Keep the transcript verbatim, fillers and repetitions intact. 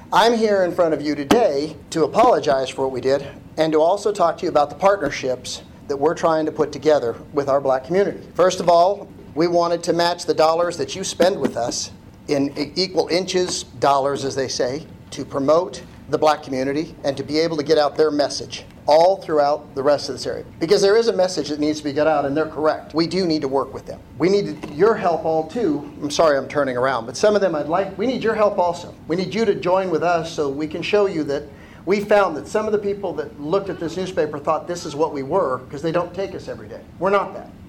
I'm here in front of you today to apologize for what we did and to also talk to you about the partnerships that we're trying to put together with our black community. First of all, we wanted to match the dollars that you spend with us in equal inches, dollars as they say, to promote the black community and to be able to get out their message all throughout the rest of this area. Because there is a message that needs to be got out, and they're correct. We do need to work with them. We need your help all too. I'm sorry I'm turning around, but some of them I'd like, we need your help also. We need you to join with us so we can show you that we found that some of the people that looked at this newspaper thought this is what we were because they don't take us every day. We're not that.